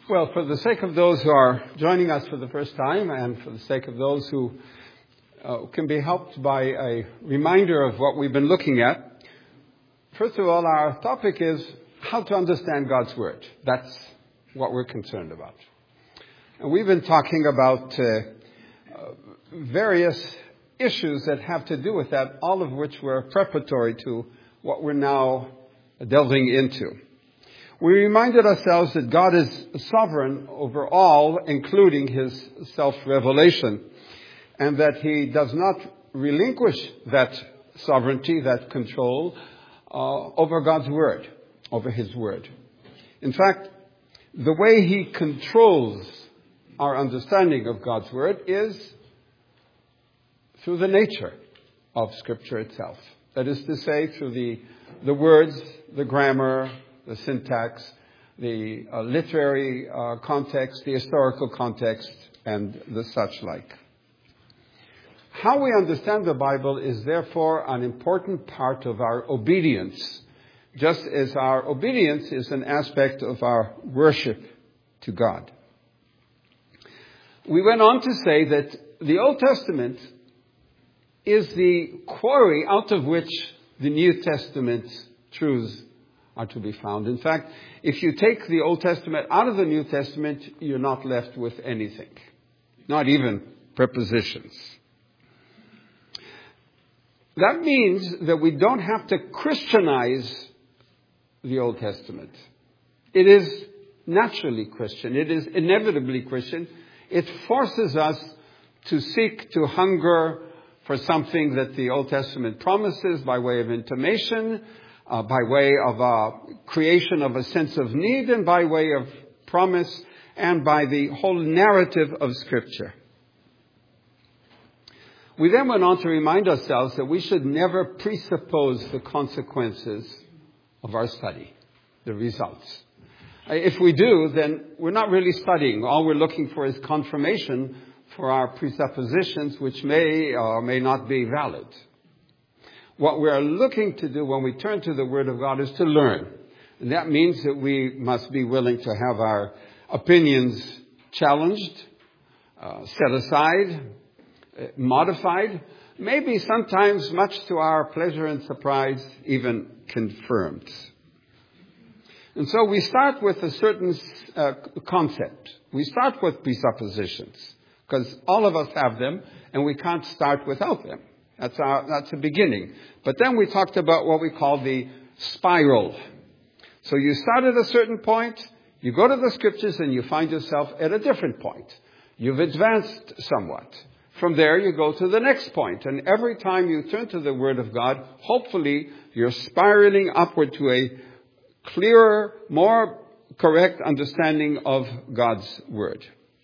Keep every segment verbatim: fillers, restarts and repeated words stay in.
Well, for the sake of those who are joining us for the first time, and for the sake of those who uh, can be helped by a reminder of what we've been looking at, first of all, our topic is how to understand God's Word. That's what we're concerned about. And we've been talking about uh, uh, various issues that have to do with that, all of which were preparatory to what we're now delving into. We reminded ourselves that God is sovereign over all, including His self-revelation, and that He does not relinquish that sovereignty, that control, uh, over God's Word, over His Word. In fact, the way He controls our understanding of God's Word is through the nature of Scripture itself. That is to say, through the, the words, the grammar, the syntax, the uh, literary uh, context, the historical context, and the such like. How we understand the Bible is therefore an important part of our obedience, just as our obedience is an aspect of our worship to God. We went on to say that the Old Testament is the quarry out of which the New Testament truths are to be found. In fact, if you take the Old Testament out of the New Testament, you're not left with anything, not even prepositions. That means that we don't have to Christianize the Old Testament. It is naturally Christian. It is inevitably Christian. It forces us to seek, to hunger for something that the Old Testament promises by way of intimation, Uh, by way of a creation of a sense of need, and by way of promise, and by the whole narrative of Scripture. We then went on to remind ourselves that we should never presuppose the consequences of our study, the results. If we do, then we're not really studying. All we're looking for is confirmation for our presuppositions, which may or may not be valid. What we are looking to do when we turn to the Word of God is to learn. And that means that we must be willing to have our opinions challenged, uh, set aside, uh, modified, maybe sometimes, much to our pleasure and surprise, even confirmed. And so we start with a certain uh, concept. We start with presuppositions, because all of us have them, and we can't start without them. That's our, that's the beginning. But then we talked about what we call the spiral. So you start at a certain point, you go to the Scriptures, and you find yourself at a different point. You've advanced somewhat. From there, you go to the next point. And every time you turn to the Word of God, hopefully you're spiraling upward to a clearer, more correct understanding of God's Word.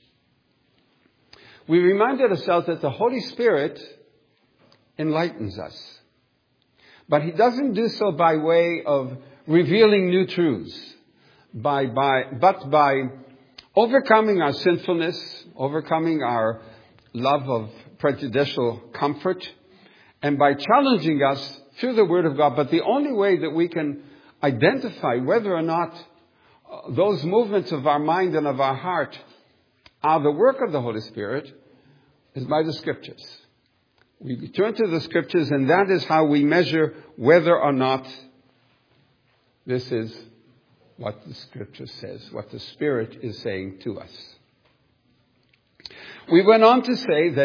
We reminded ourselves that the Holy Spirit enlightens us. But He doesn't do so by way of revealing new truths, by, by, but by overcoming our sinfulness, overcoming our love of prejudicial comfort, and by challenging us through the Word of God. But the only way that we can identify whether or not those movements of our mind and of our heart are the work of the Holy Spirit is by the Scriptures. We turn to the Scriptures, and that is how we measure whether or not this is what the Scripture says, what the Spirit is saying to us. We went on to say that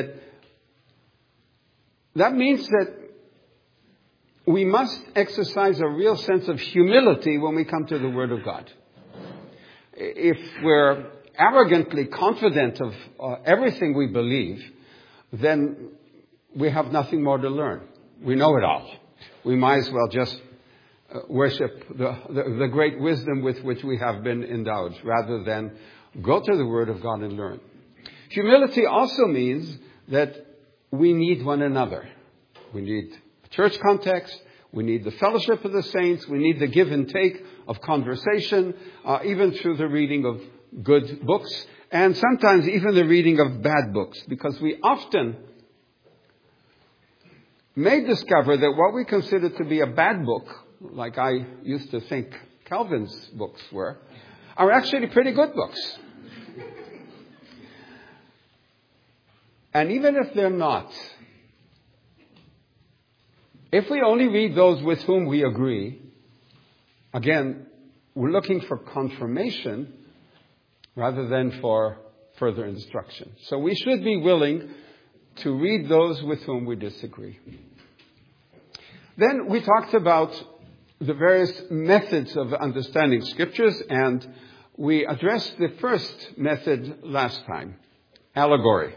that means that we must exercise a real sense of humility when we come to the Word of God. If we're arrogantly confident of uh, everything we believe, then we have nothing more to learn. We know it all. We might as well just uh, worship the, the, the great wisdom with which we have been endowed, rather than go to the Word of God and learn. Humility also means that we need one another. We need church context. We need the fellowship of the saints. We need the give and take of conversation, uh, even through the reading of good books, and sometimes even the reading of bad books, because we often may discover that what we consider to be a bad book, like I used to think Calvin's books were, are actually pretty good books. And even if they're not, if we only read those with whom we agree, again, we're looking for confirmation rather than for further instruction. So we should be willing to read those with whom we disagree. Then we talked about the various methods of understanding scriptures, and we addressed the first method last time, allegory.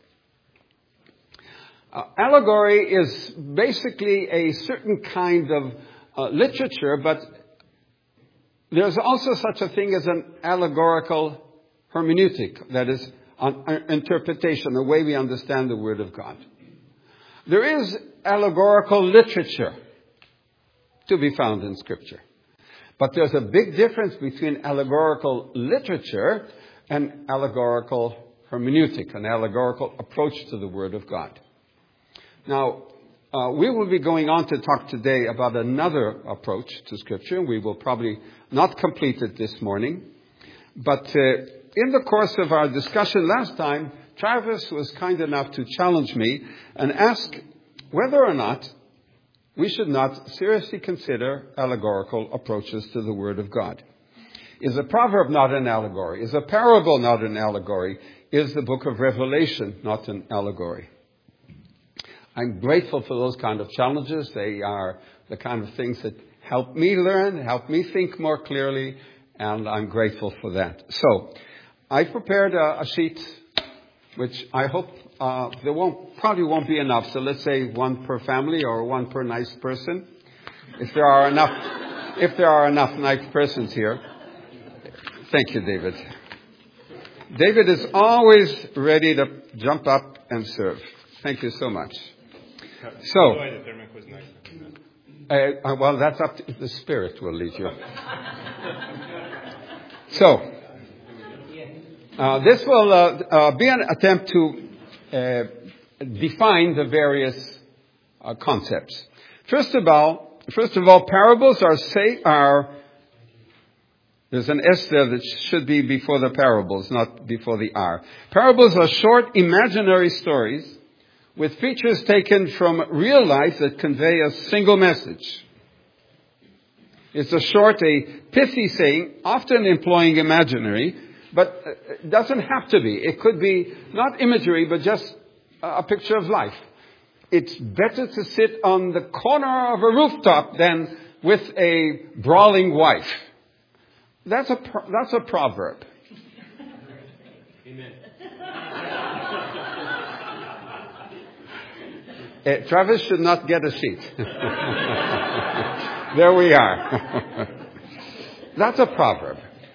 Uh, allegory is basically a certain kind of uh, literature, but there's also such a thing as an allegorical hermeneutic, that is, an interpretation, the way we understand the Word of God. There is allegorical literature to be found in Scripture. But there's a big difference between allegorical literature and allegorical hermeneutic, an allegorical approach to the Word of God. Now, uh, we will be going on to talk today about another approach to Scripture. We will probably not complete it this morning. But uh, in the course of our discussion last time, Travis was kind enough to challenge me and ask whether or not we should not seriously consider allegorical approaches to the Word of God. Is a proverb not an allegory? Is a parable not an allegory? Is the book of Revelation not an allegory? I'm grateful for those kind of challenges. They are the kind of things that help me learn, help me think more clearly, and I'm grateful for that. So, I prepared a, a sheet which I hope uh, there won't probably won't be enough. So let's say one per family or one per nice person. If there are enough, if there are enough nice persons here. Thank you, David. David is always ready to jump up and serve. Thank you so much. So, uh, well, that's up to the Spirit will lead you. So, uh, this will uh, uh, be an attempt to uh, define the various uh, concepts. First of all, first of all, parables are say are. There's an S there that should be before the parables, not before the R. Parables are short, imaginary stories with features taken from real life that convey a single message. It's a short, a pithy saying, often employing imaginary, but it doesn't have to be. It could be not imagery, but just a picture of life. It's better to sit on the corner of a rooftop than with a brawling wife. That's a, that's a proverb. Amen. Uh, Travis should not get a seat. There we are. That's a proverb.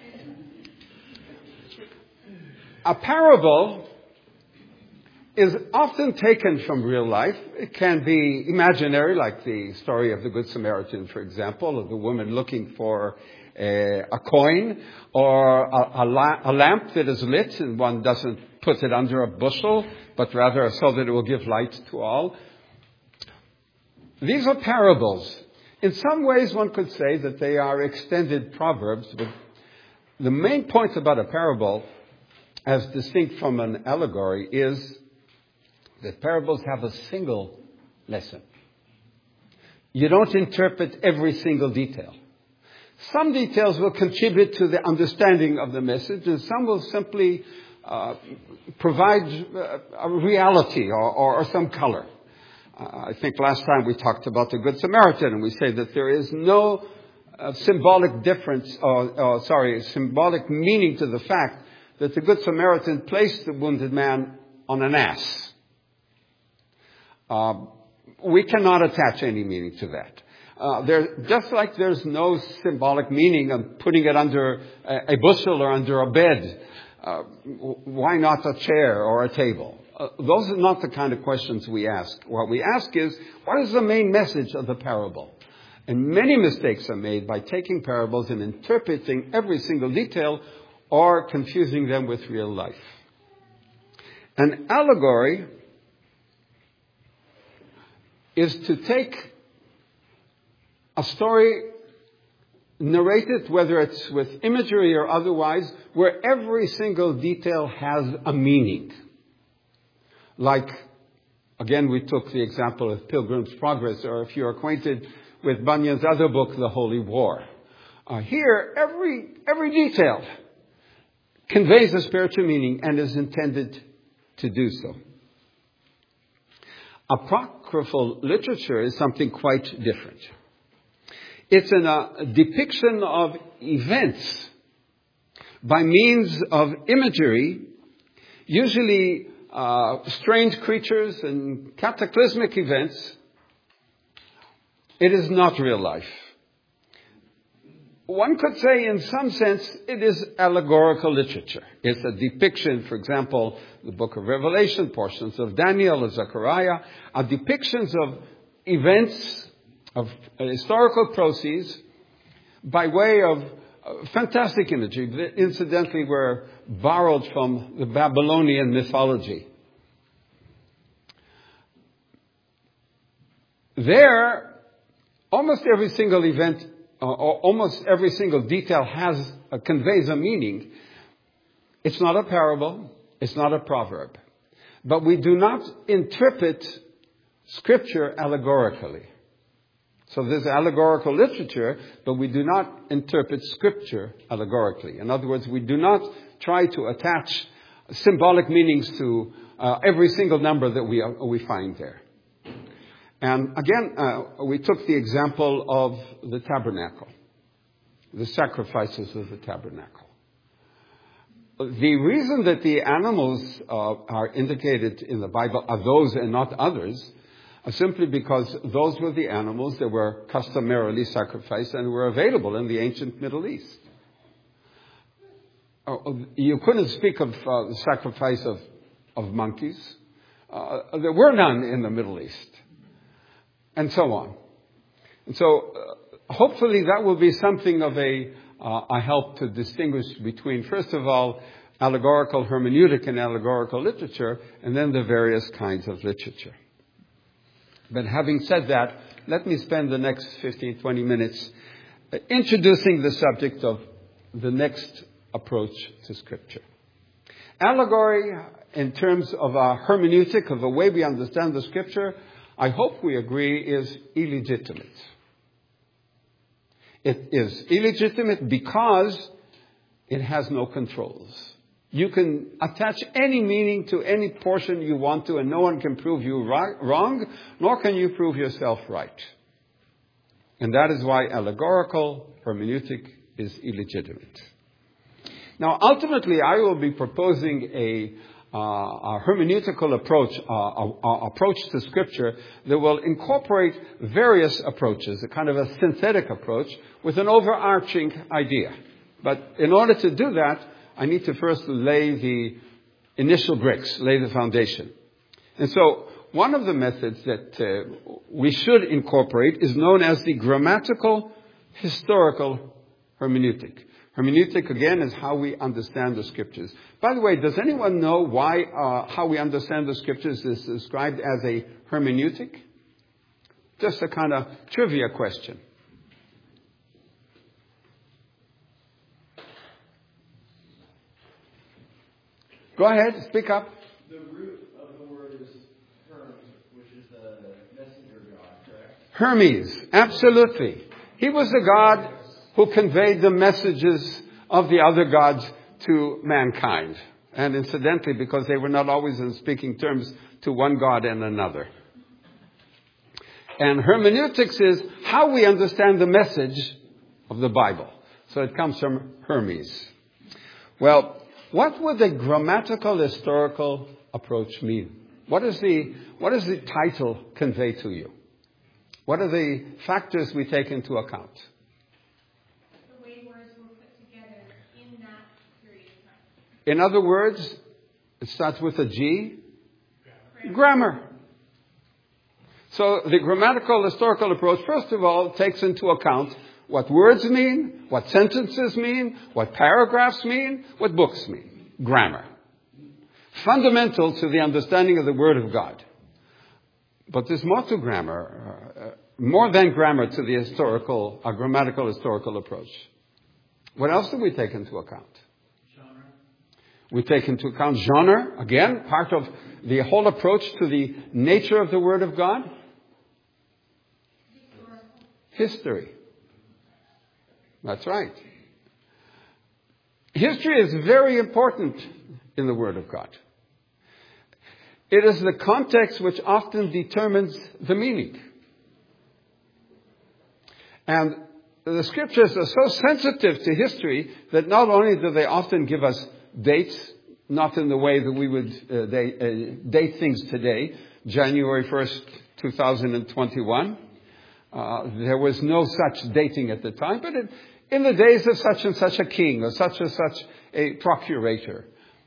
A parable is often taken from real life. It can be imaginary, like the story of the Good Samaritan, for example, of the woman looking for a, a coin, or a, a, la- a lamp that is lit and one doesn't put it under a bushel, but rather so that it will give light to all. These are parables. In some ways, one could say that they are extended proverbs, but the main point about a parable, as distinct from an allegory, is that parables have a single lesson. You don't interpret every single detail. Some details will contribute to the understanding of the message, and some will simply uh, provide uh, a reality or, or, or some color. Uh, I think last time we talked about the Good Samaritan, and we say that there is no uh, symbolic difference, or, or sorry, symbolic meaning to the fact that the Good Samaritan placed the wounded man on an ass. Uh, we cannot attach any meaning to that. Uh, there, just like there's no symbolic meaning of putting it under a, a bushel or under a bed, uh, why not a chair or a table? Uh, those are not the kind of questions we ask. What we ask is, what is the main message of the parable? And many mistakes are made by taking parables and interpreting every single detail or confusing them with real life. An allegory is to take a story narrated, whether it's with imagery or otherwise, where every single detail has a meaning. like, again, we took the example of Pilgrim's Progress, or if you're acquainted with Bunyan's other book, The Holy War. Uh, here, every, every detail conveys a spiritual meaning and is intended to do so. Apocryphal literature is something quite different. It's an, uh, a depiction of events by means of imagery, usually uh, strange creatures and cataclysmic events. It is not real life. One could say, in some sense, it is allegorical literature. It's a depiction, for example, the book of Revelation, portions of Daniel, of Zechariah, are depictions of events, of historical proceeds, by way of fantastic imagery that incidentally were borrowed from the Babylonian mythology. There, almost every single event, uh, or almost every single detail has uh, conveys a meaning. It's not a parable, it's not a proverb, but we do not interpret Scripture allegorically. So there's allegorical literature, but we do not interpret Scripture allegorically. In other words, we do not try to attach symbolic meanings to uh, every single number that we uh, we find there. And again, uh, we took the example of the tabernacle, the sacrifices of the tabernacle. The reason that the animals uh, are indicated in the Bible are those and not others are simply because those were the animals that were customarily sacrificed and were available in the ancient Middle East. Uh, you couldn't speak of uh, the sacrifice of, of monkeys. Uh, there were none in the Middle East. And so on. And so uh, hopefully that will be something of a, uh, a help to distinguish between, first of all, allegorical hermeneutic and allegorical literature, and then the various kinds of literature. But having said that, let me spend the next fifteen, twenty minutes uh, introducing the subject of the next approach to Scripture. Allegory, in terms of a hermeneutic, of the way we understand the Scripture, I hope we agree, is illegitimate. It is illegitimate because it has no controls. You can attach any meaning to any portion you want to, and no one can prove you right, wrong, nor can you prove yourself right. And that is why allegorical hermeneutic is illegitimate. Now, ultimately, I will be proposing a Uh, a hermeneutical approach, uh, a, a approach to Scripture that will incorporate various approaches, a kind of a synthetic approach with an overarching idea. But in order to do that, I need to first lay the initial bricks, lay the foundation. And so one of the methods that uh, we should incorporate is known as the grammatical historical hermeneutic. Hermeneutic, again, is how we understand the Scriptures. By the way, does anyone know why uh, how we understand the Scriptures is described as a hermeneutic? Just a kind of trivia question. Go ahead, speak up. The root of the word is Hermes, which is the messenger god, correct? Hermes, absolutely. He was the god who conveyed the messages of the other gods to mankind. And incidentally, because they were not always in speaking terms to one god and another. And hermeneutics is how we understand the message of the Bible. So it comes from Hermes. Well, what would a grammatical historical approach mean? What is the, what does the title convey to you? What are the factors we take into account? In other words, it starts with a G. Grammar. Grammar. So the grammatical historical approach, first of all, takes into account what words mean, what sentences mean, what paragraphs mean, what books mean. Grammar. Fundamental to the understanding of the Word of God. But there's more to grammar, uh, more than grammar to the historical, uh, grammatical historical approach. What else do we take into account? We take into account genre, again, part of the whole approach to the nature of the Word of God. History. That's right. History is very important in the Word of God. It is the context which often determines the meaning. And the Scriptures are so sensitive to history that not only do they often give us dates, not in the way that we would uh, they, uh, date things today, January first, two thousand twenty-one. Uh, there was no such dating at the time, but it, in the days of such and such a king or such and such a procurator.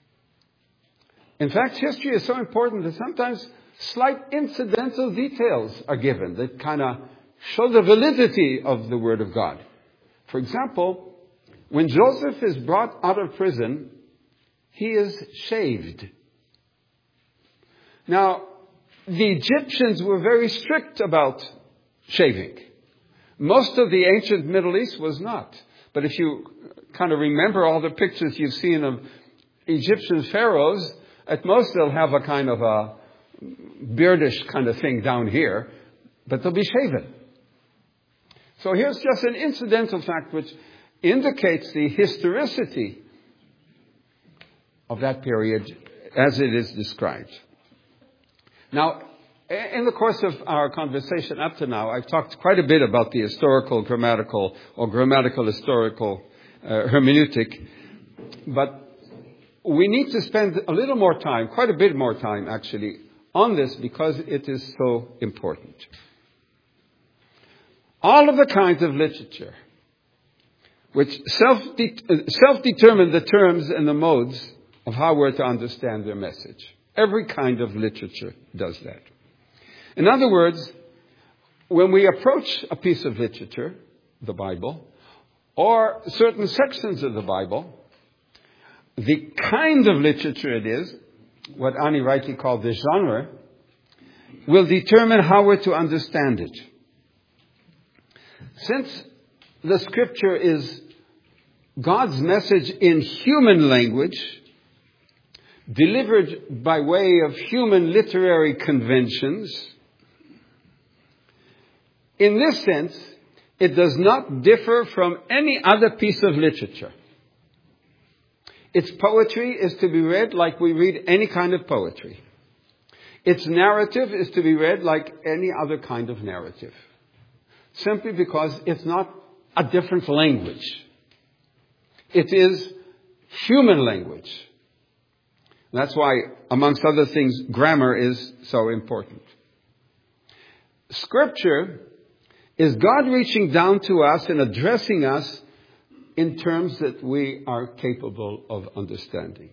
In fact, history is so important that sometimes slight incidental details are given that kind of show the validity of the Word of God. For example, when Joseph is brought out of prison, he is shaved. Now, the Egyptians were very strict about shaving. Most of the ancient Middle East was not. But if you kind of remember all the pictures you've seen of Egyptian pharaohs, at most they'll have a kind of a beardish kind of thing down here, but they'll be shaven. So here's just an incidental fact which indicates the historicity of that period as it is described. Now, in the course of our conversation up to now, I've talked quite a bit about the historical, grammatical, or grammatical historical uh, hermeneutic, but we need to spend a little more time, quite a bit more time actually, on this because it is so important. All of the kinds of literature which self-de- self-determine the terms and the modes of how we're to understand their message. Every kind of literature does that. In other words, when we approach a piece of literature, the Bible, or certain sections of the Bible, the kind of literature it is, what Annie rightly called the genre, will determine how we're to understand it. Since the Scripture is God's message in human language, delivered by way of human literary conventions, in this sense, it does not differ from any other piece of literature. Its poetry is to be read like we read any kind of poetry. Its narrative is to be read like any other kind of narrative. Simply because it's not a different language. It is human language. That's why, amongst other things, grammar is so important. Scripture is God reaching down to us and addressing us in terms that we are capable of understanding.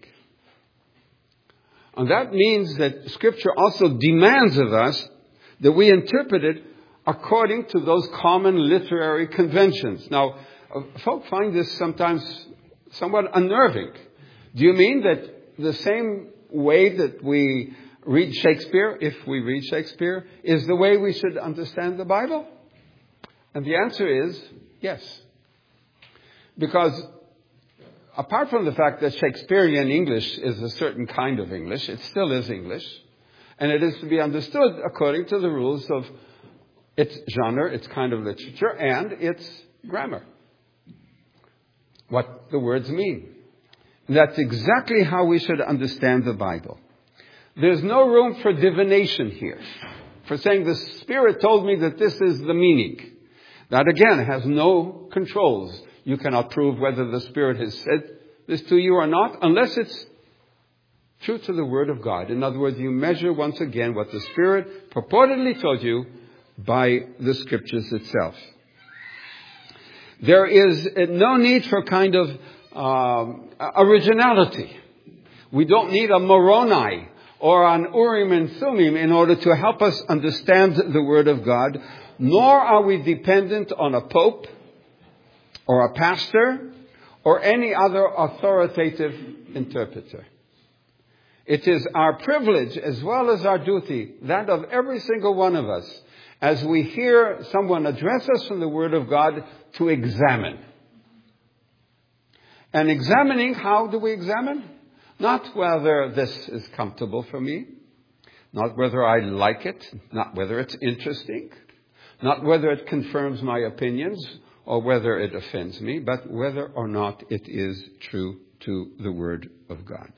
And that means that Scripture also demands of us that we interpret it according to those common literary conventions. Now, folk find this sometimes somewhat unnerving. Do you mean that the same way that we read Shakespeare, if we read Shakespeare, is the way we should understand the Bible? And the answer is yes. Because apart from the fact that Shakespearean English is a certain kind of English, it still is English. And it is to be understood according to the rules of its genre, its kind of literature, and its grammar. What the words mean. That's exactly how we should understand the Bible. There's no room for divination here. For saying the Spirit told me that this is the meaning. That again has no controls. You cannot prove whether the Spirit has said this to you or not unless it's true to the Word of God. In other words, you measure once again what the Spirit purportedly told you by the Scriptures itself. There is no need for kind of um, originality. We don't need a Moroni or an Urim and Thummim in order to help us understand the Word of God, nor are we dependent on a pope or a pastor or any other authoritative interpreter. It is our privilege as well as our duty, that of every single one of us, as we hear someone address us from the Word of God, to examine. And examining, how do we examine? Not whether this is comfortable for me, not whether I like it, not whether it's interesting, not whether it confirms my opinions or whether it offends me, but whether or not it is true to the Word of God.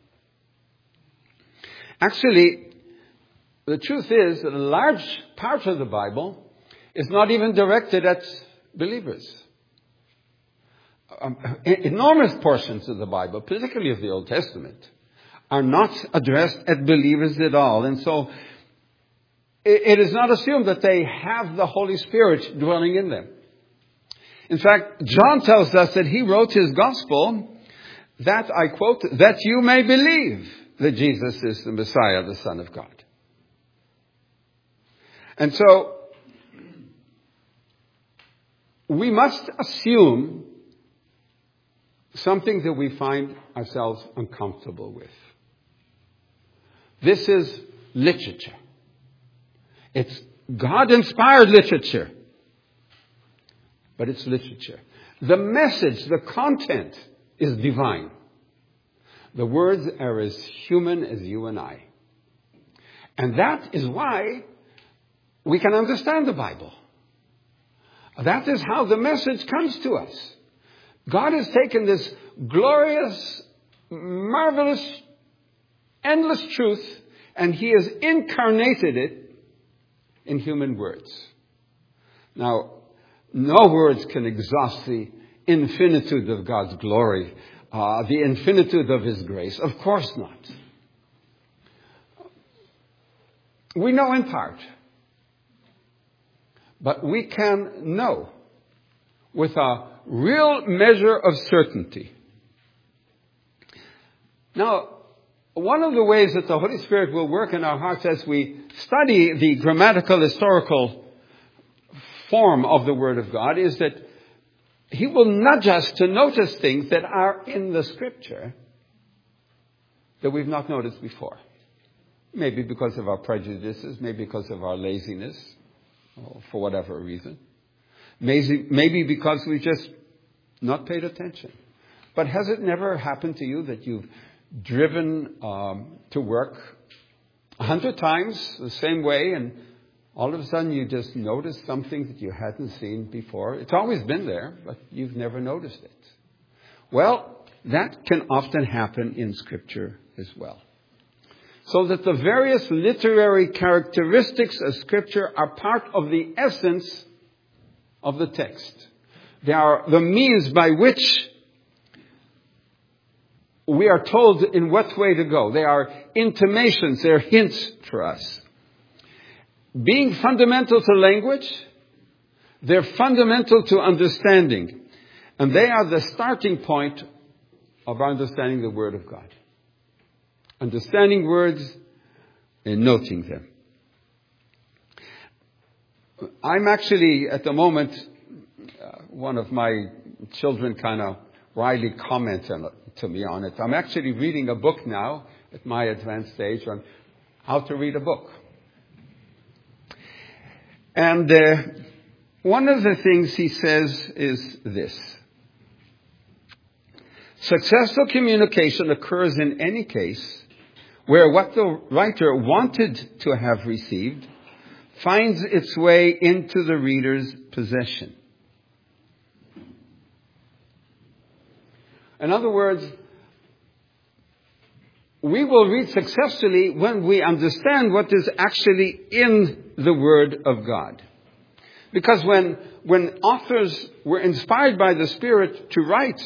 Actually, the truth is that a large part of the Bible is not even directed at believers. Um, enormous portions of the Bible, particularly of the Old Testament, are not addressed at believers at all. And so it, it is not assumed that they have the Holy Spirit dwelling in them. In fact, John tells us that he wrote his gospel that, I quote, that you may believe that Jesus is the Messiah, the Son of God. And so we must assume something that we find ourselves uncomfortable with. This is literature. It's God-inspired literature. But it's literature. The message, the content is divine. The words are as human as you and I. And that is why we can understand the Bible. That is how the message comes to us. God has taken this glorious, marvelous, endless truth, and He has incarnated it in human words. Now, no words can exhaust the infinitude of God's glory, uh, the infinitude of His grace. Of course not. We know in part, but we can know with a real measure of certainty. Now, one of the ways that the Holy Spirit will work in our hearts as we study the grammatical, historical form of the Word of God is that He will nudge us to notice things that are in the Scripture that we've not noticed before. Maybe because of our prejudices, maybe because of our laziness, or for whatever reason. Maybe, maybe because we just not paid attention. But has it never happened to you that you've driven um, to work a hundred times the same way and all of a sudden you just notice something that you hadn't seen before? It's always been there, but you've never noticed it. Well, that can often happen in Scripture as well. So that the various literary characteristics of Scripture are part of the essence of the text. They are the means by which we are told in what way to go. They are intimations, they are hints for us. Being fundamental to language, they're fundamental to understanding. And they are the starting point of our understanding the Word of God. Understanding words and noting them. I'm actually, at the moment, uh, one of my children kind of wryly comments on it, to me on it. I'm actually reading a book now, at my advanced stage, on how to read a book. And uh, one of the things he says is this. Successful communication occurs in any case where what the writer wanted to have received finds its way into the reader's possession. In other words, we will read successfully when we understand what is actually in the Word of God. Because when, when authors were inspired by the Spirit to write,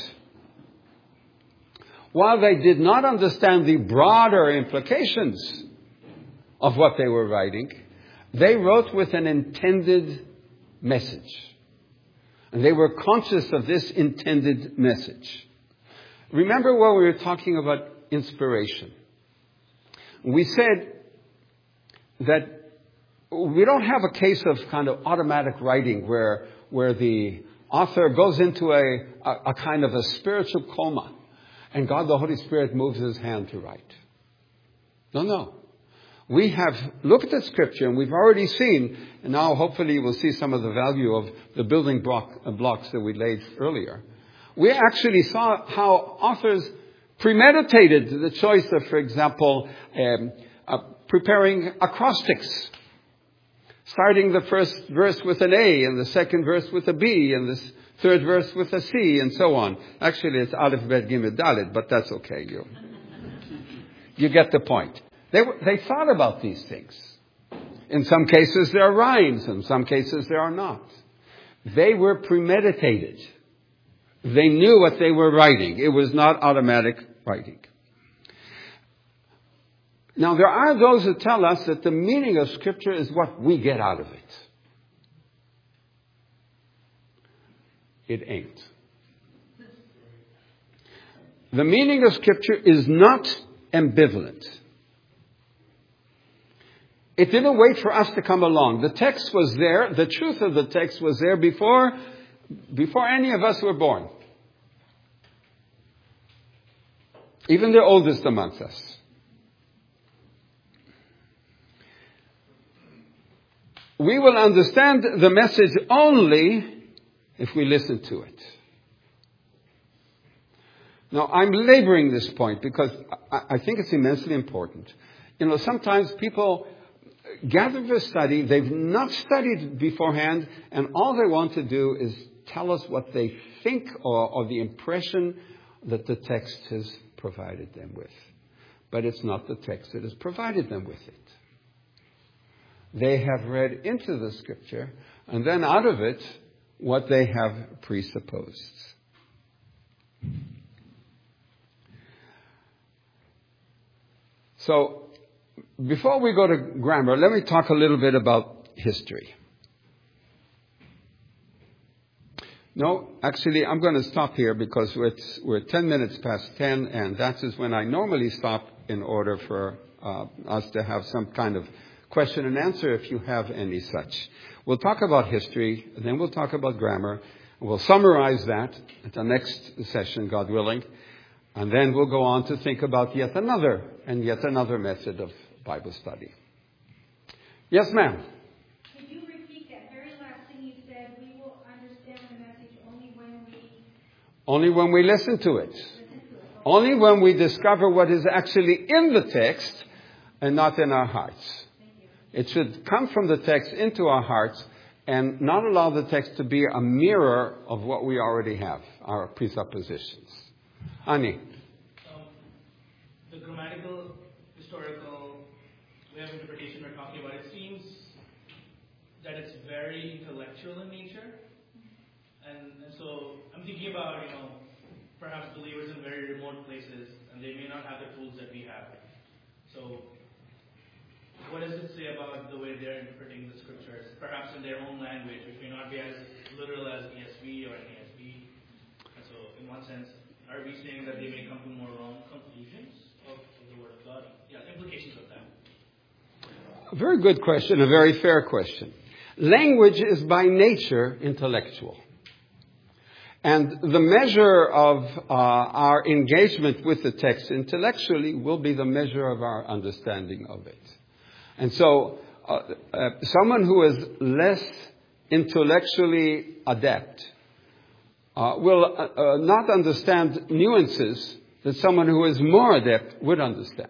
while they did not understand the broader implications of what they were writing, they wrote with an intended message. And they were conscious of this intended message. Remember when we were talking about inspiration? We said that we don't have a case of kind of automatic writing where, where the author goes into a, a, a kind of a spiritual coma and God the Holy Spirit moves His hand to write. No, no. We have looked at Scripture and we've already seen, and now hopefully we'll see some of the value of the building block, uh, blocks that we laid earlier. We actually saw how authors premeditated the choice of, for example, um, uh, preparing acrostics, starting the first verse with an A and the second verse with a B and the third verse with a C and so on. Actually, it's Aleph, Bet, Gimel, Dalet, but that's okay. You, you get the point. They, were, they thought about these things. In some cases, there are rhymes. In some cases, there are not. They were premeditated. They knew what they were writing. It was not automatic writing. Now, there are those who tell us that the meaning of Scripture is what we get out of it. It ain't. The meaning of Scripture is not ambivalent. It didn't wait for us to come along. The text was there. The truth of the text was there before, before any of us were born. Even the oldest amongst us. We will understand the message only if we listen to it. Now, I'm laboring this point because I think it's immensely important. You know, sometimes people gather for study, they've not studied beforehand, and all they want to do is tell us what they think or, or the impression that the text has provided them with. But it's not the text that has provided them with it. They have read into the Scripture, and then out of it, what they have presupposed. So, before we go to grammar, let me talk a little bit about history. No, actually, I'm going to stop here because it's, we're ten minutes past ten, and that is when I normally stop in order for uh, us to have some kind of question and answer if you have any such. We'll talk about history, and then we'll talk about grammar. We'll summarize that at the next session, God willing, and then we'll go on to think about yet another and yet another method of Bible study. Yes, ma'am. Could you repeat that very last thing you said? We will understand the message only when we... Only when we listen to it. Listen to it. Only when we discover what is actually in the text and not in our hearts. It should come from the text into our hearts and not allow the text to be a mirror of what we already have, our presuppositions. Ani. Um, the grammatical, historical way of interpretation we're talking about, it seems that it's very intellectual in nature. And, and so I'm thinking about, you know, perhaps believers in very remote places, and they may not have the tools that we have. So what does it say about the way they're interpreting the Scriptures, perhaps in their own language, which may not be as literal as E S V or N A S B? And so, in one sense, are we saying that they may come to more wrong conclusions of, of the Word of God? Yeah, implications of that. A very good question, a very fair question. Language is by nature intellectual. And the measure of uh, our engagement with the text intellectually will be the measure of our understanding of it. And so, uh, uh, someone who is less intellectually adept uh, will uh, uh, not understand nuances that someone who is more adept would understand.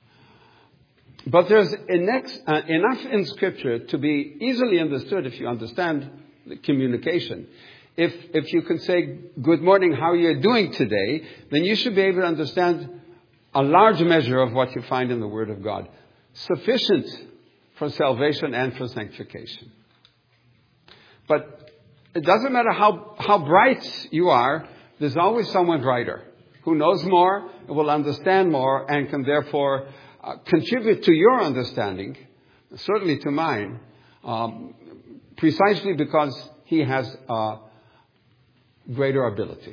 But there's enough, uh, enough in Scripture to be easily understood if you understand the communication. If, if you can say, good morning, how are you doing today? Then you should be able to understand a large measure of what you find in the Word of God. Sufficient for salvation and for sanctification. But it doesn't matter how, how bright you are, there's always someone brighter who knows more, will understand more, and can therefore uh, contribute to your understanding, certainly to mine, um, precisely because he has uh, greater ability.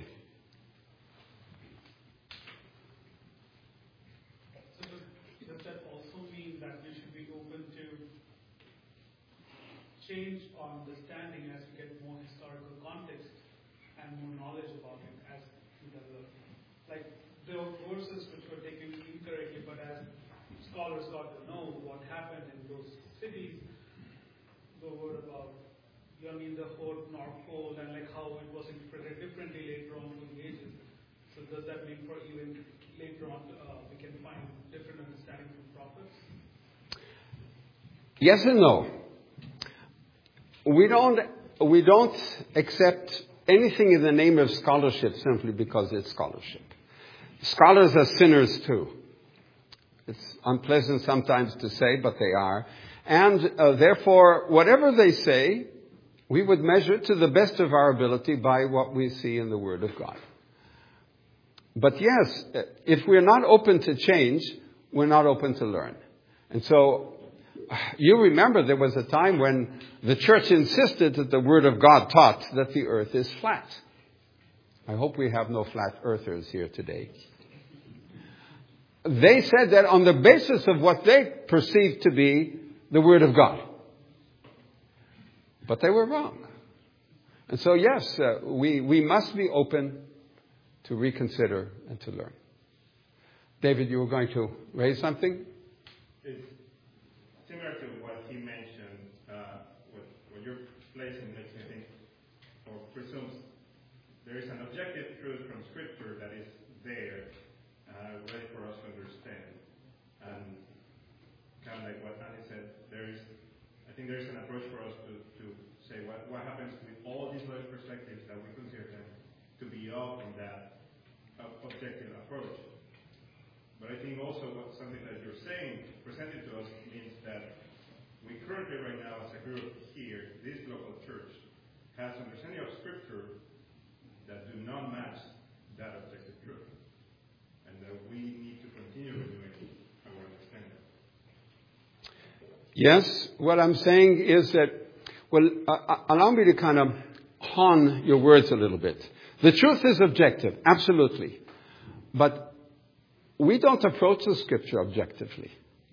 Change our understanding as we get more historical context and more knowledge about it as we develop. Like there were verses which were taken incorrectly, but as scholars got to know what happened in those cities, the word about Yom the Hot, North Pole, and like how it was interpreted differently later on through the ages. So does that mean for even later on uh, we can find different understanding from prophets? Yes and no. We don't, we don't accept anything in the name of scholarship simply because it's scholarship. Scholars are sinners too. It's unpleasant sometimes to say, but they are. And uh, therefore, whatever they say, we would measure to the best of our ability by what we see in the Word of God. But yes, if we're not open to change, we're not open to learn. And so, you remember there was a time when the church insisted that the Word of God taught that the earth is flat. I hope we have no flat earthers here today. They said that on the basis of what they perceived to be the Word of God. But they were wrong. And so, yes, uh, we, we must be open to reconsider and to learn. David, you were going to raise something? It's similar to what he mentioned. Uh, what, what you're placing makes me think, or presumes, there is an objective truth from Scripture that is there, uh, ready for us to understand. And kind of like what Annie said, there is, I think there is an approach for us to, to say what, what happens with all these other perspectives that we consider them to be off from that uh, objective approach. But I think also what something that you're saying, presented to us, means that we currently right now as a group here, this local church, has understanding of Scripture that do not match that objective truth. And that we need to continue renewing our understanding. Yes, what I'm saying is that, well, uh, allow me to kind of hone your words a little bit. The truth is objective, absolutely. But we don't approach the Scripture objectively.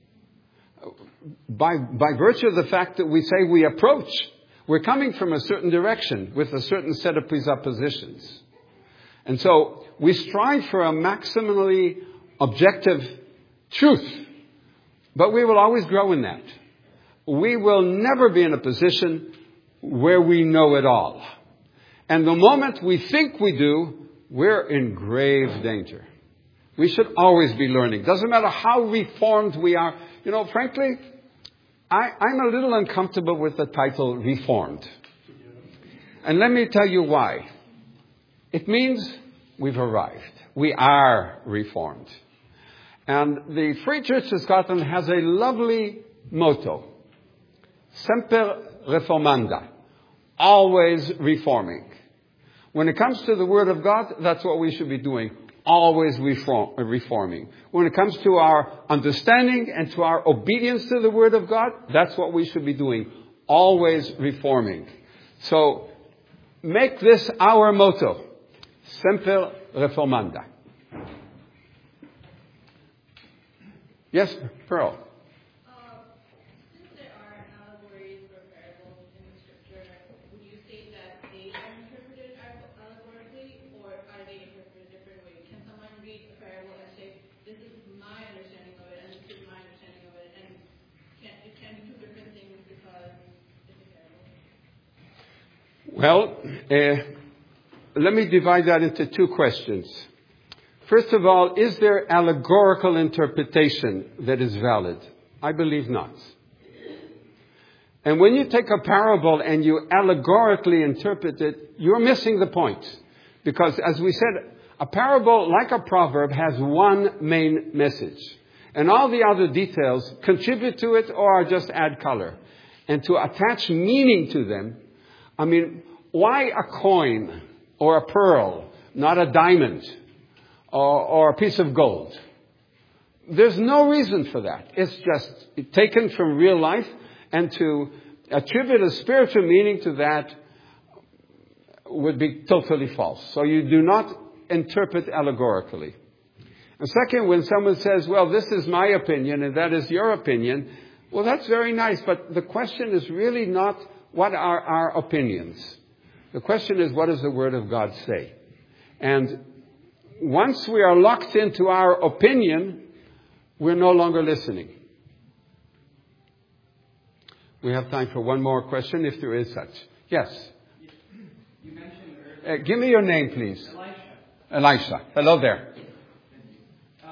By, by virtue of the fact that we say we approach, we're coming from a certain direction with a certain set of presuppositions. And so we strive for a maximally objective truth. But we will always grow in that. We will never be in a position where we know it all. And the moment we think we do, we're in grave danger. We should always be learning. Doesn't matter how reformed we are. You know, frankly, I, I'm a little uncomfortable with the title reformed. And let me tell you why. It means we've arrived. We are reformed. And the Free Church of Scotland has a lovely motto. Semper reformanda. Always reforming. When it comes to the Word of God, that's what we should be doing. Always reform, reforming. When it comes to our understanding and to our obedience to the Word of God, that's what we should be doing. Always reforming. So, make this our motto. Semper reformanda. Yes, Pearl. Well, uh, let me divide that into two questions. First of all, is there allegorical interpretation that is valid? I believe not. And when you take a parable and you allegorically interpret it, you're missing the point. Because as we said, a parable, like a proverb, has one main message. And all the other details contribute to it or just add color. And to attach meaning to them, I mean, why a coin or a pearl, not a diamond or, or a piece of gold? There's no reason for that. It's just taken from real life, and to attribute a spiritual meaning to that would be totally false. So you do not interpret allegorically. And second, when someone says, well, this is my opinion and that is your opinion, well, that's very nice, but the question is really not what are our opinions. The question is, what does the Word of God say? And once we are locked into our opinion, we're no longer listening. We have time for one more question, if there is such. Yes? You mentioned earlier... Uh, give me your name, please. Elisha. Elisha. Hello there.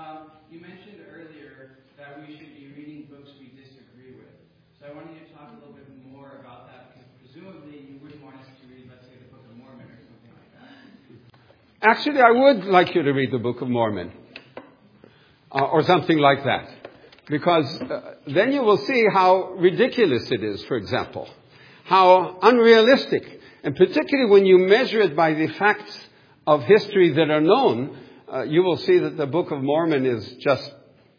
why we should be reading books we disagree with. So I wanted you to talk a little bit more about that, because presumably you wouldn't want us to read, let's say, the Book of Mormon or something like that. Actually, I would like you to read the Book of Mormon. Uh, or something like that. Because uh, then you will see how ridiculous it is, for example. How unrealistic. And particularly when you measure it by the facts of history that are known, uh, you will see that the Book of Mormon is just...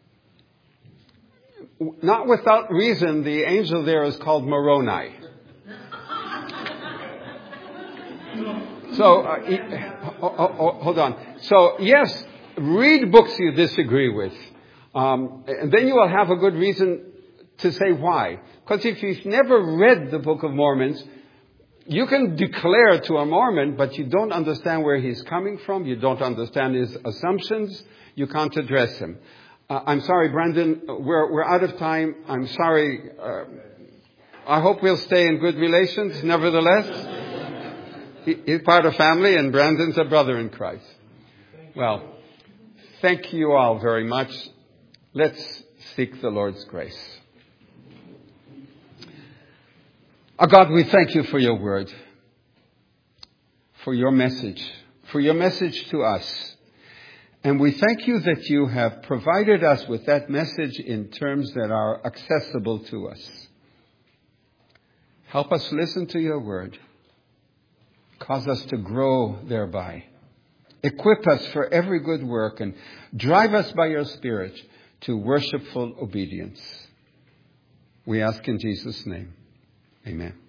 Not without reason, the angel there is called Moroni. So, uh, he, oh, oh, oh, hold on. So, yes, read books you disagree with. Um, and then you will have a good reason to say why. Because if you've never read the Book of Mormon, you can declare to a Mormon, but you don't understand where he's coming from. You don't understand his assumptions. You can't address him. Uh, I'm sorry, Brandon, we're, we're out of time. I'm sorry. Uh, I hope we'll stay in good relations, nevertheless. He, he's part of family, and Brandon's a brother in Christ. Well, thank you all very much. Let's seek the Lord's grace. Our God, we thank you for your word, for your message, for your message to us. And we thank you that you have provided us with that message in terms that are accessible to us. Help us listen to your word. Cause us to grow thereby. Equip us for every good work and drive us by your Spirit to worshipful obedience. We ask in Jesus' name. Amen.